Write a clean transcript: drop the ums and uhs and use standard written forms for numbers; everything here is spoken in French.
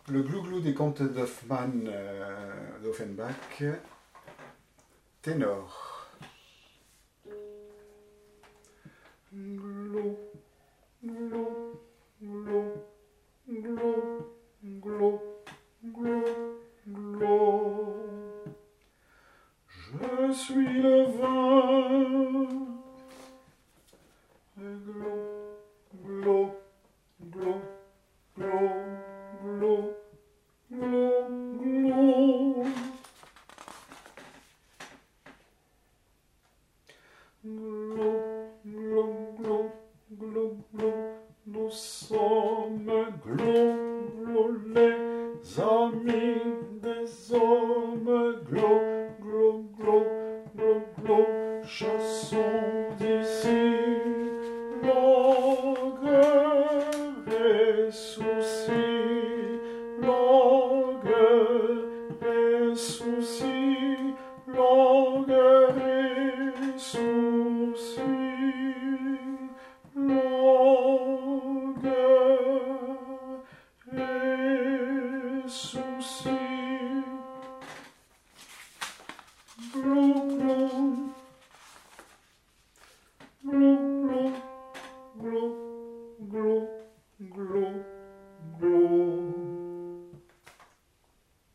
Le glouglou des comtes d'Offenbach, ténor. Glou, glou, glou, glou, glou, glou, glou. Je suis le vin. Glou, glou, glou, glou, glou, glou, glou. Glou, glou, glou, glou, glou. Nous sommes glou, glou, les amis des hommes. Glou, glou, glou, glou, glou. Chassons d'ici langueur et soucis, langueur et soucis, langueur.